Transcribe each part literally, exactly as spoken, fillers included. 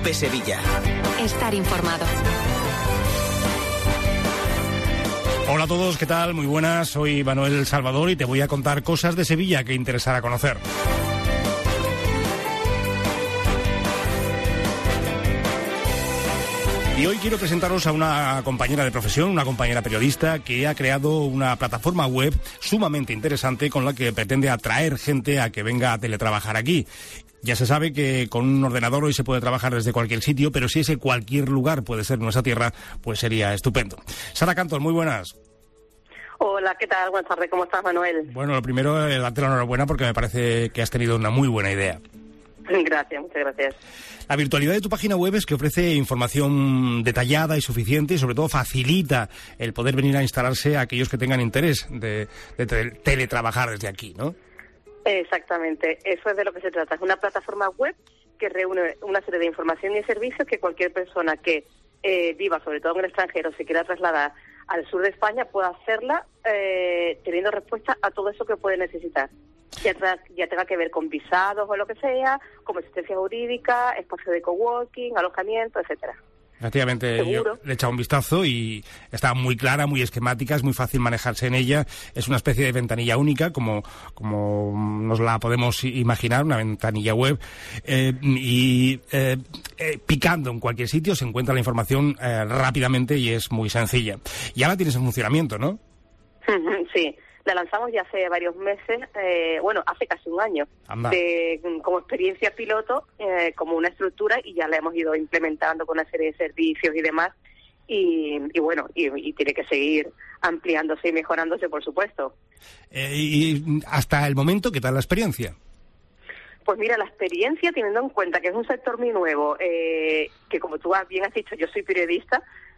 COPE Sevilla. Estar informado. Hola a todos, ¿qué tal? Muy buenas, soy Manuel Salvador y te voy a contar cosas de Sevilla que interesará conocer. Y hoy quiero presentaros a una compañera de profesión, una compañera periodista que ha creado una plataforma web sumamente interesante con la que pretende atraer gente a que venga a teletrabajar aquí. Ya se sabe que con un ordenador hoy se puede trabajar desde cualquier sitio, pero si ese cualquier lugar puede ser nuestra tierra, pues sería estupendo. Sara Cantos, muy buenas. Hola, ¿qué tal? Buenas tardes, ¿cómo estás, Manuel? Bueno, lo primero, eh, darte la enhorabuena porque me parece que has tenido una muy buena idea. Gracias, muchas gracias. La virtualidad de tu página web es que ofrece información detallada y suficiente y sobre todo facilita el poder venir a instalarse a aquellos que tengan interés de, de tele- teletrabajar desde aquí, ¿no? Exactamente, eso es de lo que se trata. Es una plataforma web que reúne una serie de información y servicios que cualquier persona que eh, viva, sobre todo en el extranjero, se quiera trasladar al sur de España, pueda hacerla eh, teniendo respuesta a todo eso que puede necesitar. Ya, tra- ya tenga que ver con visados o lo que sea, como asistencia jurídica, espacio de coworking, alojamiento, etcétera. Efectivamente, ¿Seguro? yo le he echado un vistazo y está muy clara, muy esquemática, es muy fácil manejarse en ella. Es una especie de ventanilla única, como, como nos la podemos imaginar, una ventanilla web. Eh, y eh, eh, picando en cualquier sitio se encuentra la información eh, rápidamente y es muy sencilla. Y ahora tienes en funcionamiento, ¿no? Sí. La lanzamos ya hace varios meses, eh, bueno, hace casi un año, de, como experiencia piloto, eh, como una estructura, y ya la hemos ido implementando con una serie de servicios y demás, y, y bueno, y, y tiene que seguir ampliándose y mejorándose, por supuesto. Eh, y hasta el momento, ¿qué tal la experiencia? Pues mira, la experiencia, teniendo en cuenta que es un sector muy nuevo, eh, que como tú bien has dicho, yo soy periodista,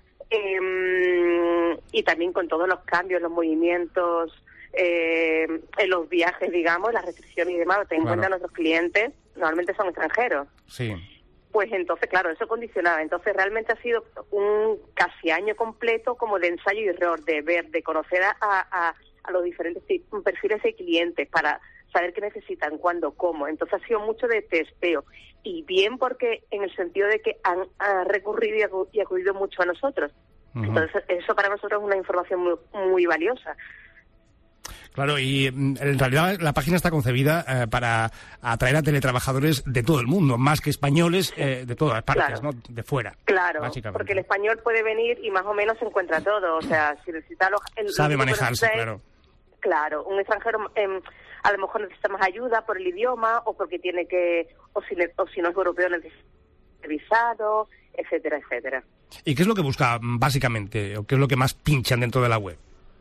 eh, y también con todos los cambios, los movimientos, Eh, en los viajes, digamos, las restricciones y demás, ten en Claro. cuenta nuestros clientes, normalmente son extranjeros. Sí. Pues entonces, claro, eso condicionaba. Entonces realmente ha sido un casi año completo como de ensayo y error, de ver, de conocer a, a, a los diferentes perfiles de clientes para saber qué necesitan, cuándo, cómo. Entonces ha sido mucho de testeo. Y bien porque en el sentido de que han, han recurrido y, acu- y acudido mucho a nosotros. Uh-huh. Entonces eso para nosotros es una información muy, muy valiosa. Claro, y en realidad la página está concebida eh, para atraer a teletrabajadores de todo el mundo, más que españoles, eh, de todas partes, Claro. ¿no? De fuera. Claro, básicamente. porque el español puede venir y más o menos se encuentra todo. O sea, si necesita... Los, el, Sabe lo que manejarse, necesita es- claro. Claro, un extranjero eh, a lo mejor necesita más ayuda por el idioma o porque tiene que... O si, ne- o si no es europeo necesita visado, etcétera, etcétera. ¿Y qué es lo que busca básicamente, o qué es lo que más pinchan dentro de la web?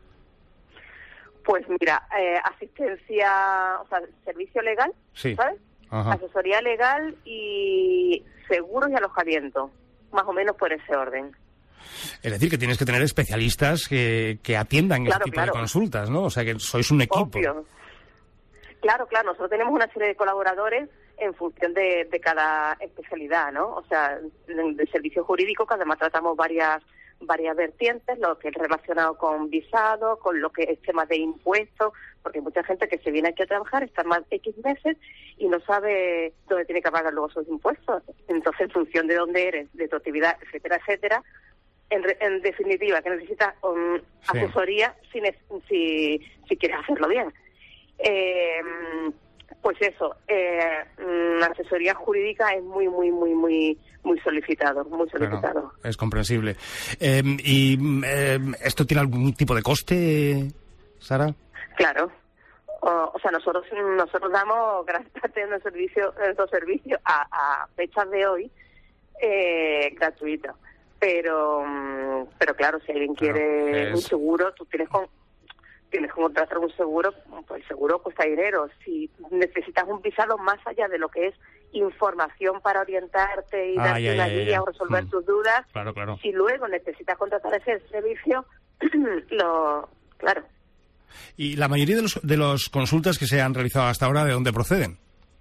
Pues mira, eh, asistencia, o sea, servicio legal, Sí. ¿sabes? Ajá. Asesoría legal y seguros y alojamiento, más o menos por ese orden. Es decir, que tienes que tener especialistas que, que atiendan Claro, ese tipo claro. de consultas, ¿no? O sea, que sois un equipo. Obvio. Claro, claro, nosotros tenemos una serie de colaboradores en función de, de cada especialidad, ¿no? O sea, de servicio jurídico, que además tratamos varias varias vertientes, lo que es relacionado con visado, con lo que es temas de impuestos, porque hay mucha gente que se viene aquí a trabajar, está más X meses y no sabe dónde tiene que pagar luego sus impuestos. Entonces, en función de dónde eres, de tu actividad, etcétera, etcétera, en, re- en definitiva, que necesitas um, Sí. asesoría si, ne- si, si quieres hacerlo bien. Eh, pues eso, eh, la asesoría jurídica es muy, muy, muy, muy, muy solicitado, muy solicitado. Bueno, es comprensible. Eh, ¿Y eh, esto tiene algún tipo de coste, Sara? Claro. O, o sea, nosotros nosotros damos gran parte de nuestro servicio, de nuestro servicio a, a fechas de hoy eh, gratuito. Pero, mm, pero claro, si alguien Claro, quiere es- un seguro, tú tienes con tienes que contratar un seguro, pues el seguro cuesta dinero. Si necesitas un visado más allá de lo que es información para orientarte y Ah, darte ya, una ya, ya, guía ya. o resolver Mm. tus dudas, Claro, claro. si luego necesitas contratar ese servicio, lo claro. ¿Y la mayoría de los, de los consultas que se han realizado hasta ahora, de dónde proceden?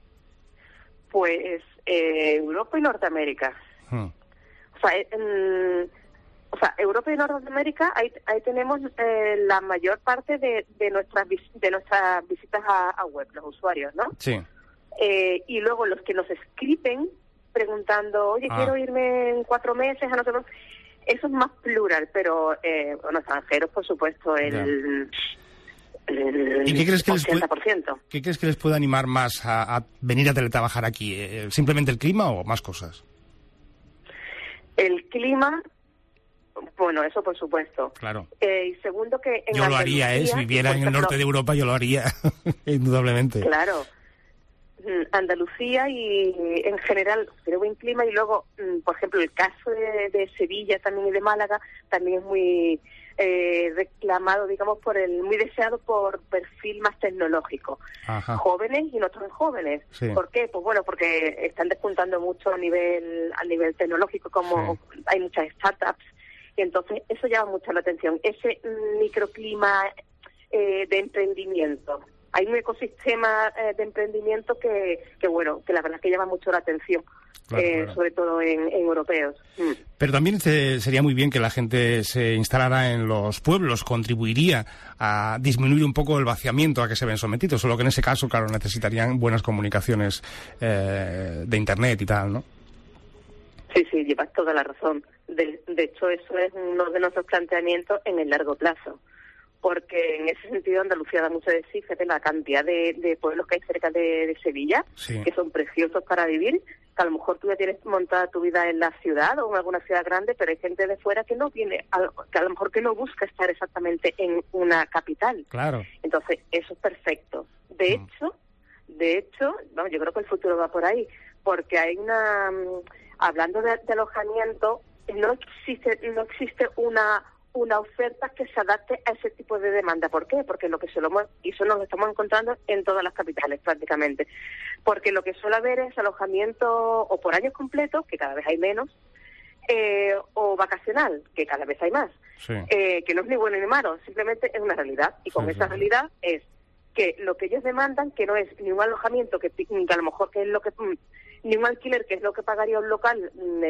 Pues eh, Europa y Norteamérica. Hmm. O sea, eh, mm, o sea, Europa y Norteamérica, ahí, ahí tenemos eh, la mayor parte de, de nuestras vis- de nuestras visitas a, a web, los usuarios, ¿no? Sí. Eh, y luego los que nos escriben preguntando, oye, ah. quiero irme en cuatro meses a no sé dónde. Eso es más plural, pero, eh, bueno, extranjeros, por supuesto, el... el ¿Y qué crees que ochenta por ciento. Les puede, ¿qué crees que les puede animar más a, a venir a teletrabajar aquí? ¿Simplemente el clima o más cosas? El clima, bueno, eso por supuesto. Claro. Eh, y segundo que... En yo lo haría, ¿eh? Si viviera en el norte de Europa, yo lo haría, indudablemente. Claro. Andalucía y en general tiene buen clima, y luego, por ejemplo, el caso de, de Sevilla también y de Málaga también es muy eh, reclamado, digamos, por el muy deseado por perfil más tecnológico. Ajá. Jóvenes y no tan jóvenes. Sí. ¿Por qué? Pues bueno, porque están despuntando mucho a nivel a nivel tecnológico, como sí. hay muchas startups, y entonces eso llama mucho la atención, ese microclima eh, de emprendimiento. Hay un ecosistema eh, de emprendimiento que, que, bueno, que la verdad es que llama mucho la atención, claro, eh, claro. sobre todo en, en europeos. Mm. Pero también se, sería muy bien que la gente se instalara en los pueblos, contribuiría a disminuir un poco el vaciamiento a que se ven sometidos, solo que en ese caso, claro, necesitarían buenas comunicaciones eh, de Internet y tal, ¿no? Sí, sí, llevas toda la razón. De, de hecho, eso es uno de nuestros planteamientos en el largo plazo. Porque en ese sentido Andalucía da mucho de sí, fíjate la cantidad de, de pueblos que hay cerca de, de Sevilla, sí. que son preciosos para vivir, que a lo mejor tú ya tienes montada tu vida en la ciudad o en alguna ciudad grande, pero hay gente de fuera que no viene, que a lo mejor que no busca estar exactamente en una capital. Claro. Entonces, eso es perfecto. De mm. hecho, de hecho, vamos, yo creo que el futuro va por ahí, porque hay una, hablando de, de alojamiento, no existe, no existe una una oferta que se adapte a ese tipo de demanda. ¿Por qué? Porque lo que se lo y eso nos lo estamos encontrando en todas las capitales prácticamente. Porque lo que suele haber es alojamiento o por años completos, que cada vez hay menos, eh, o vacacional, que cada vez hay más. Sí. Eh, que no es ni bueno ni malo, simplemente es una realidad. Y con sí, esa sí. realidad es que lo que ellos demandan, que no es ni un alojamiento, que, que a lo mejor que es lo que... ni un alquiler, que es lo que pagaría un local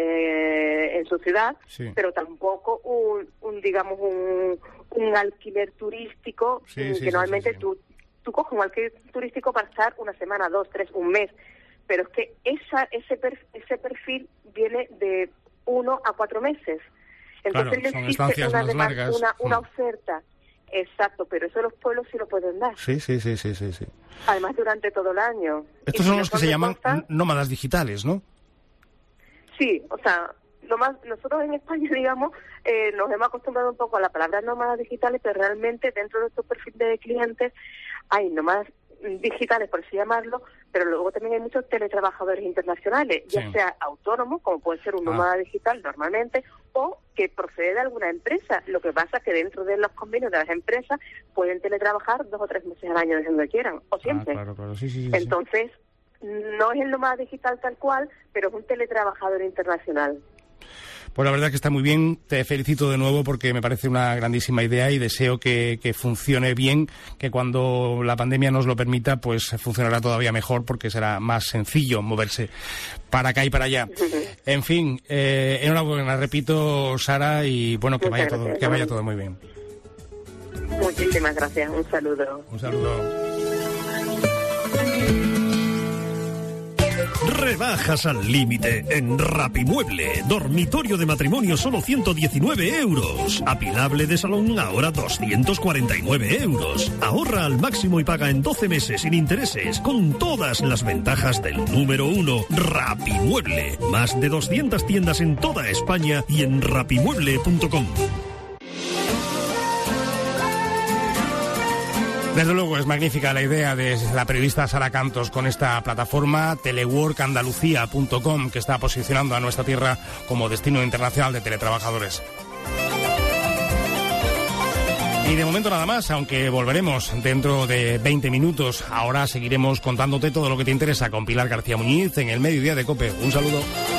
eh, en su ciudad, sí. pero tampoco un, un digamos, un, un alquiler turístico, sí, que sí, normalmente sí, sí. Tú, tú coges un alquiler turístico para estar una semana, dos, tres, un mes, pero es que esa ese, per, ese perfil viene de uno a cuatro meses. Entonces claro, existe una, demanda, una, una mm. oferta. Exacto, pero eso los pueblos sí lo pueden dar. Sí, sí, sí, sí, sí. sí. Además, durante todo el año. Estos son los que se llaman consta, nómadas digitales, ¿no? Sí, o sea, lo más, nosotros en España, digamos, eh, nos hemos acostumbrado un poco a la palabra nómadas digitales, pero realmente dentro de nuestro perfil de clientes hay nómadas digitales, por así llamarlo, pero luego también hay muchos teletrabajadores internacionales, ya sí. sea autónomos, como puede ser un nómada ah. digital normalmente, o que procede de alguna empresa. Lo que pasa es que dentro de los convenios de las empresas pueden teletrabajar dos o tres meses al año desde donde quieran, o siempre. Ah, claro, claro. Sí, sí, sí, Entonces, sí. no es el nómada digital tal cual, pero es un teletrabajador internacional. Pues la verdad que está muy bien, te felicito de nuevo porque me parece una grandísima idea y deseo que, que funcione bien, que cuando la pandemia nos lo permita, pues funcionará todavía mejor porque será más sencillo moverse para acá y para allá. En fin, eh, enhorabuena, repito, Sara, y bueno, que vaya todo, que vaya todo muy bien. Muchísimas gracias, un saludo. Un saludo. Rebajas al límite en Rapimueble. Dormitorio de matrimonio solo ciento diecinueve euros. Apilable de salón ahora doscientos cuarenta y nueve euros. Ahorra al máximo y paga en doce meses sin intereses, con todas las ventajas del número uno, Rapimueble. Más de doscientas tiendas en toda España y en rapimueble punto com. Desde luego es magnífica la idea de la periodista Sara Cantos con esta plataforma telework andalucía punto com, que está posicionando a nuestra tierra como destino internacional de teletrabajadores. Y de momento nada más, aunque volveremos dentro de veinte minutos. Ahora seguiremos contándote todo lo que te interesa con Pilar García Muñiz en el Mediodía de COPE. Un saludo.